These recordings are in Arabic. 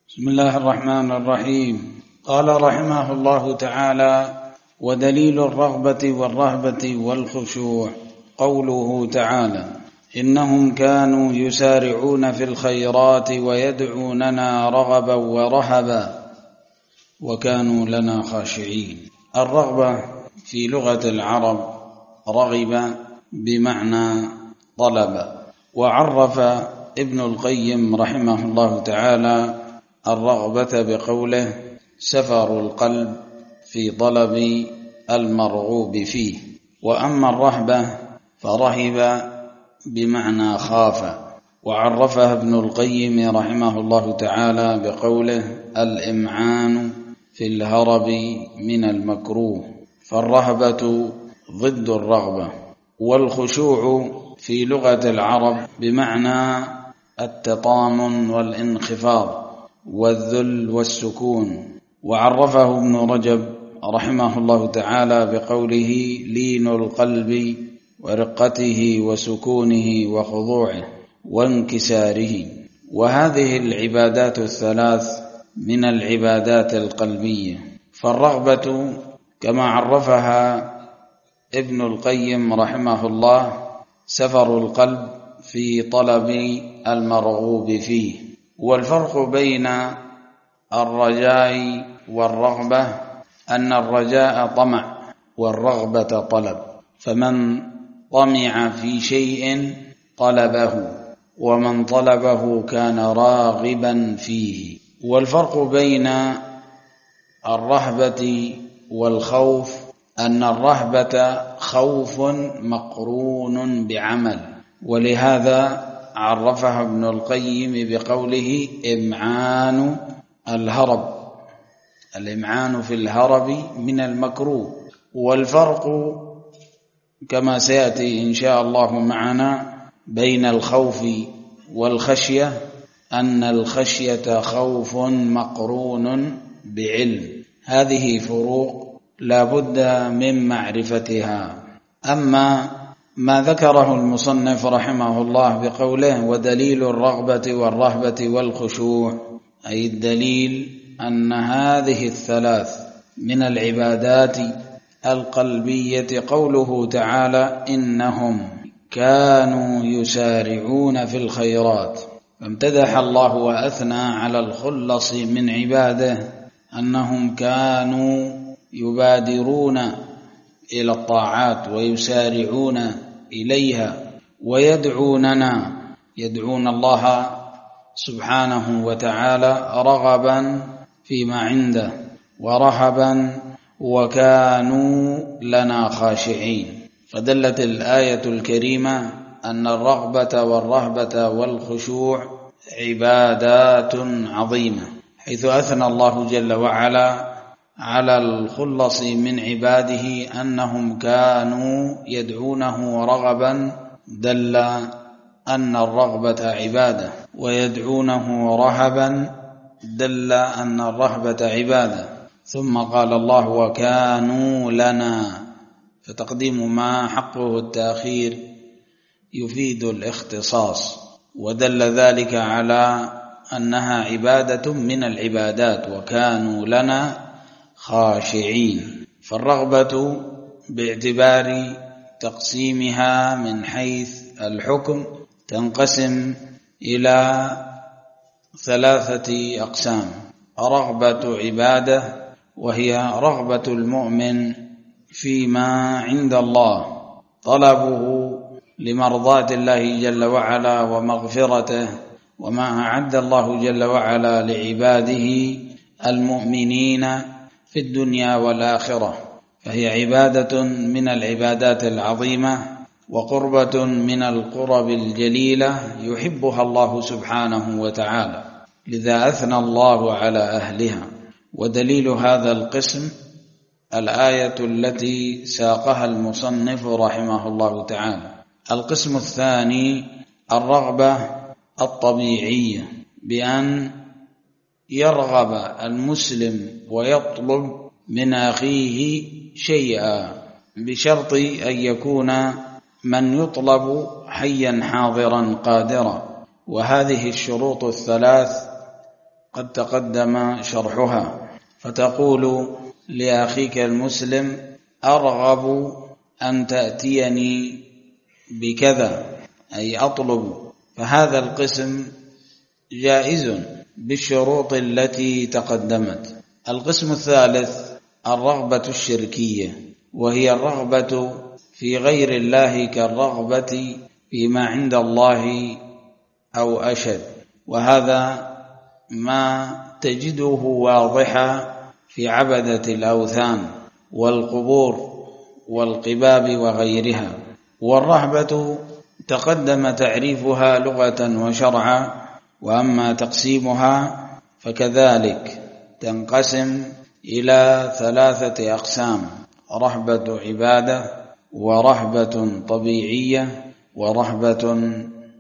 بسم الله الرحمن الرحيم. قال رحمه الله تعالى: ودليل الرغبة والرهبة والخشوع قوله تعالى: إنهم كانوا يسارعون في الخيرات ويدعوننا رغبا ورهبا وكانوا لنا خاشعين. الرغبة في لغة العرب رغب بمعنى طلب. وعرف ابن القيم رحمه الله تعالى الرغبة بقوله: سفر القلب في طلب المرغوب فيه. وأما الرهبة فرهب بمعنى خاف. وعرفها ابن القيم رحمه الله تعالى بقوله: الإمعان في الهرب من المكروه. فالرهبة ضد الرغبة. والخشوع في لغة العرب بمعنى التطامن والانخفاض والذل والسكون. وعرفه ابن رجب رحمه الله تعالى بقوله: لين القلب ورقته وسكونه وخضوعه وانكساره. وهذه العبادات الثلاث من العبادات القلبية. فالرغبة كما عرفها ابن القيم رحمه الله سفر القلب في طلب المرغوب فيه. والفرق بين الرجاء والرغبة أن الرجاء طمع والرغبة طلب. فمن طمع في شيء طلبه، ومن طلبه كان راغبا فيه. والفرق بين الرهبة والخوف أن الرهبة خوف مقرون بعمل. ولهذا عرفها ابن القيم بقوله: إمعان الهرب، الإمعان في الهرب من المكروه. والفرق كما سيأتي إن شاء الله معنا بين الخوف والخشية أن الخشية خوف مقرون بعلم. هذه فروق لا بد من معرفتها. أما ما ذكره المصنف رحمه الله بقوله: ودليل الرغبة والرهبة والخشوع، أي الدليل أن هذه الثلاث من العبادات القلبية قوله تعالى: إنهم كانوا يسارعون في الخيرات. فامتدح الله وأثنى على الخلص من عباده أنهم كانوا يبادرون إلى الطاعات ويسارعون إليها ويدعوننا، يدعون الله سبحانه وتعالى رغبا فيما عنده ورهبا وكانوا لنا خاشعين. فدلت الآية الكريمة أن الرغبة والرهبة والخشوع عبادات عظيمة، حيث أثنى الله جل وعلا على الخلص من عباده أنهم كانوا يدعونه رغبا، دل أن الرغبة عبادة، ويدعونه رهبا دل أن الرهبة عبادة. ثم قال الله: وكانوا لنا، فتقديم ما حقه التأخير يفيد الاختصاص، ودل ذلك على أنها عبادة من العبادات. وكانوا لنا خاشعين. فالرغبة باعتبار تقسيمها من حيث الحكم تنقسم إلى ثلاثة أقسام: رغبة عبادة، وهي رغبة المؤمن فيما عند الله، طلبه لمرضاة الله جل وعلا ومغفرته وما أعد الله جل وعلا لعباده المؤمنين في الدنيا والآخرة. فهي عبادة من العبادات العظيمة وقربة من القرب الجليلة يحبها الله سبحانه وتعالى، لذا أثنى الله على أهلها. ودليل هذا القسم الآية التي ساقها المصنف رحمه الله تعالى. القسم الثاني الرغبة الطبيعية، بأن يرغب المسلم ويطلب من أخيه شيئا، بشرط أن يكون من يطلب حيا حاضرا قادرا. وهذه الشروط الثلاث قد تقدم شرحها، فتقول لأخيك المسلم: أرغب أن تأتيني بكذا، أي أطلب، فهذا القسم جائز بالشروط التي تقدمت. القسم الثالث الرغبة الشركية، وهي الرغبة في غير الله كالرغبة فيما عند الله أو أشد، وهذا ما تجده واضحا في عبدة الأوثان والقبور والقباب وغيرها. والرهبة تقدم تعريفها لغة وشرعا، وأما تقسيمها فكذلك تنقسم إلى 3 أقسام: رهبة عبادة، ورهبة طبيعية، ورهبة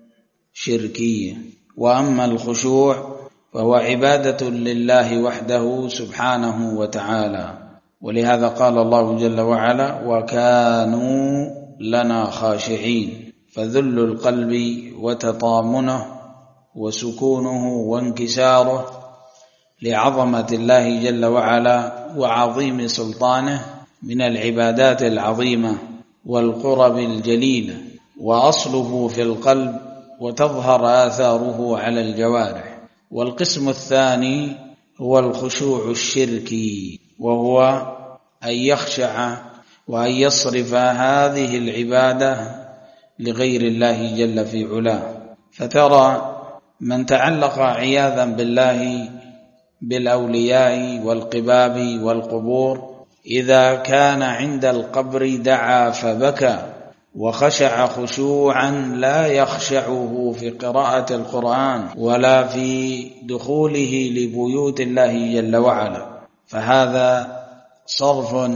شركية. وأما الخشوع فهو عبادة لله وحده سبحانه وتعالى، ولهذا قال الله جل وعلا: وكانوا لنا خاشعين، فذل القلب وتطامنه وسكونه وانكساره لعظمة الله جل وعلا وعظيم سلطانه من العبادات العظيمة والقرب الجليلة، وأصله في القلب وتظهر آثاره على الجوارح. والقسم الثاني هو الخشوع الشركي، وهو أن يخشع وأن يصرف هذه العبادة لغير الله جل في علاه. فترى من تعلق عياذا بالله بالأولياء والقباب والقبور إذا كان عند القبر دعا فبكى وخشع خشوعا لا يخشعه في قراءة القرآن ولا في دخوله لبيوت الله جل وعلا، فهذا صرف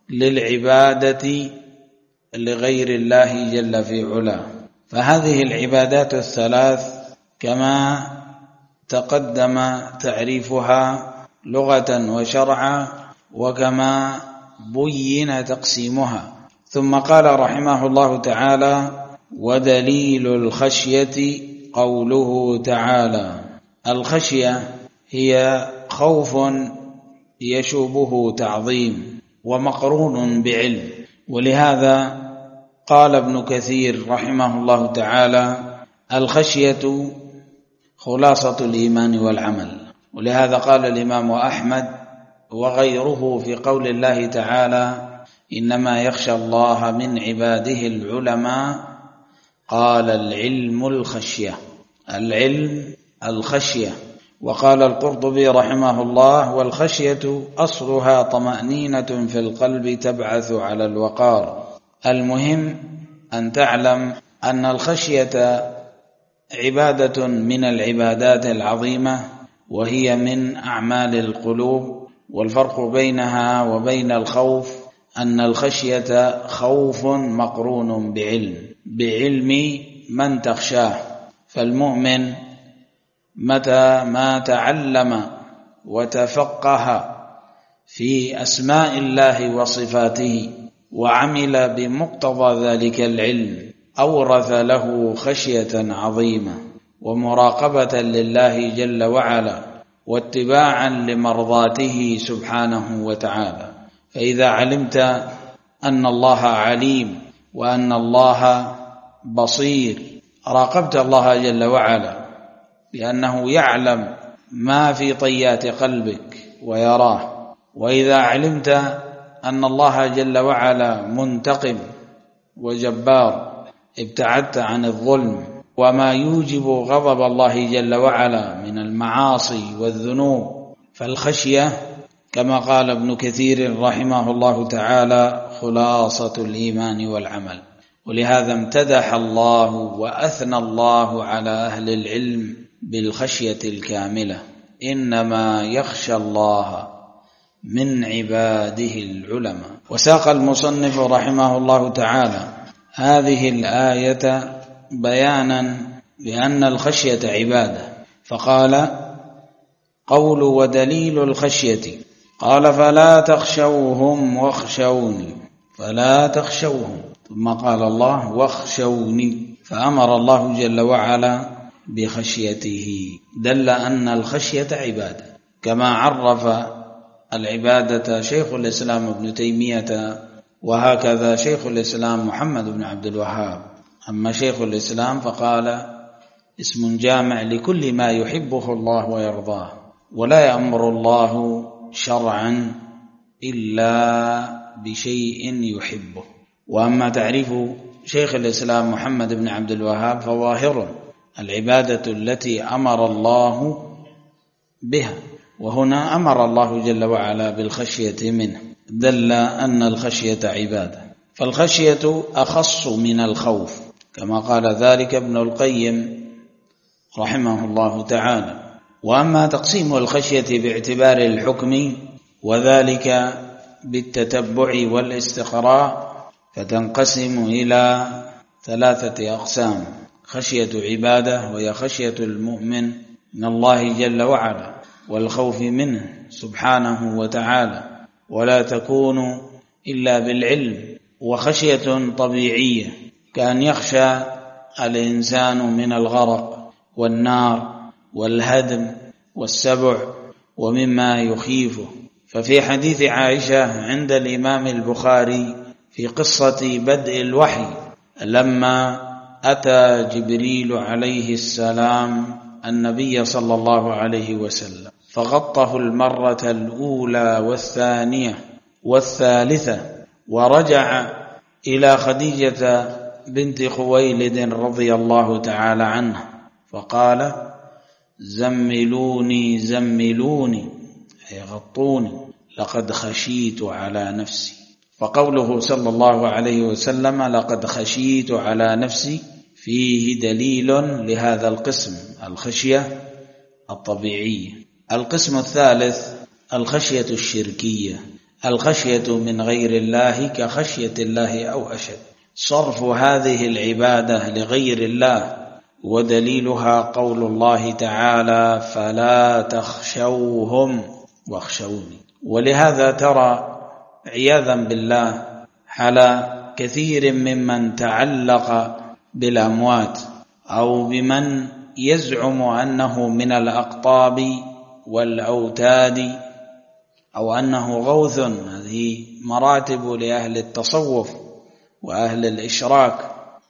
للعبادة لغير الله جل في علاه. فهذه العبادات الثلاث كما تقدم تعريفها لغة وشرعا، وكما بين تقسيمها. ثم قال رحمه الله تعالى: ودليل الخشية قوله تعالى. الخشية هي خوف يشوبه تعظيم ومقرون بعلم، ولهذا قال ابن كثير رحمه الله تعالى: الخشية خلاصة الإيمان والعمل. ولهذا قال الإمام أحمد وغيره في قول الله تعالى: إنما يخشى الله من عباده العلماء، قال: العلم الخشية، العلم الخشية. وقال القرطبي رحمه الله: والخشية أصلها طمأنينة في القلب تبعث على الوقار. المهم أن تعلم أن الخشية عبادة من العبادات العظيمة، وهي من أعمال القلوب. والفرق بينها وبين الخوف أن الخشية خوف مقرون بعلم من تخشاه. فالمؤمن متى ما تعلم وتفقه في أسماء الله وصفاته وعمل بمقتضى ذلك العلم أورث له خشية عظيمة ومراقبة لله جل وعلا واتباعا لمرضاته سبحانه وتعالى. فإذا علمت أن الله عليم وأن الله بصير راقبت الله جل وعلا، لأنه يعلم ما في طيات قلبك ويراه. وإذا علمت أن الله جل وعلا منتقم وجبار ابتعدت عن الظلم وما يوجب غضب الله جل وعلا من المعاصي والذنوب. فالخشية كما قال ابن كثير رحمه الله تعالى خلاصة الإيمان والعمل. ولهذا امتدح الله وأثنى الله على أهل العلم بالخشية الكاملة: إنما يخشى الله من عباده العلماء. وساق المصنف رحمه الله تعالى هذه الآية بيانا بأن الخشية عبادة، فقال: قول ودليل الخشية، قال: فلا تخشوهم واخشوني، فلا تخشوهم، ثم قال الله: واخشوني، فأمر الله جل وعلا بخشيته، دل أن الخشية عبادة، كما عرف العبادة شيخ الإسلام ابن تيمية، وهكذا شيخ الإسلام محمد بن عبد الوهاب. أما شيخ الإسلام فقال اسم جامع لكل ما يحبه الله ويرضاه، ولا يأمر الله شرعا إلا بشيء يحبه. وأما تعريف شيخ الإسلام محمد بن عبد الوهاب فظاهر العبادة التي أمر الله بها، وهنا أمر الله جل وعلا بالخشية منه، دل أن الخشية عبادة. فالخشية أخص من الخوف، كما قال ذلك ابن القيم رحمه الله تعالى. وأما تقسيم الخشية باعتبار الحكم وذلك بالتتبع والاستقراء فتنقسم إلى 3 أقسام: خشية عبادة، وهي خشية المؤمن من الله جل وعلا والخوف منه سبحانه وتعالى، ولا تكون إلا بالعلم. وخشية طبيعية، كأن يخشى الإنسان من الغرق والنار والهدم والسبع ومما يخيفه. ففي حديث عائشة عند الإمام البخاري في قصة بدء الوحي لما أتى جبريل عليه السلام النبي صلى الله عليه وسلم فغطه المرة الأولى والثانية والثالثة، ورجع إلى خديجة بنت خويلد رضي الله تعالى عنها فقال: زملوني زملوني، أي غطوني، لقد خشيت على نفسي. فقوله صلى الله عليه وسلم لقد خشيت على نفسي فيه دليل لهذا القسم، الخشية الطبيعية. القسم الثالث الخشية الشركية، الخشية من غير الله كخشية الله أو أشد، صرف هذه العبادة لغير الله، ودليلها قول الله تعالى: فلا تخشوهم واخشوني. ولهذا ترى عياذا بالله على كثير ممن تعلق بالأموات أو بمن يزعم أنه من الأقطاب والأوتاد أو أنه غوث، هذه مراتب لأهل التصوف وأهل الإشراك،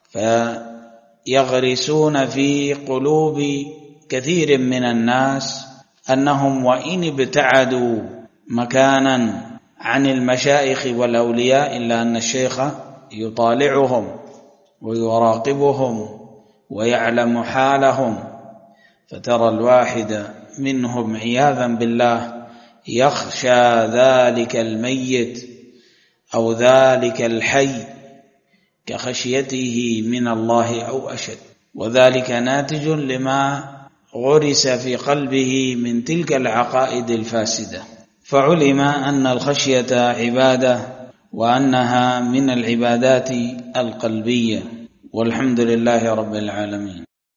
فيغرسون في قلوب كثير من الناس أنهم وإن ابتعدوا مكانا عن المشايخ والأولياء إلا أن الشيخ يطالعهم ويراقبهم ويعلم حالهم. فترى الواحد منهم عياذا بالله يخشى ذلك الميت أو ذلك الحي كخشيته من الله أو أشد، وذلك ناتج لما غرس في قلبه من تلك العقائد الفاسدة. فعلم أن الخشية عبادة وأنها من العبادات القلبية، والحمد لله رب العالمين.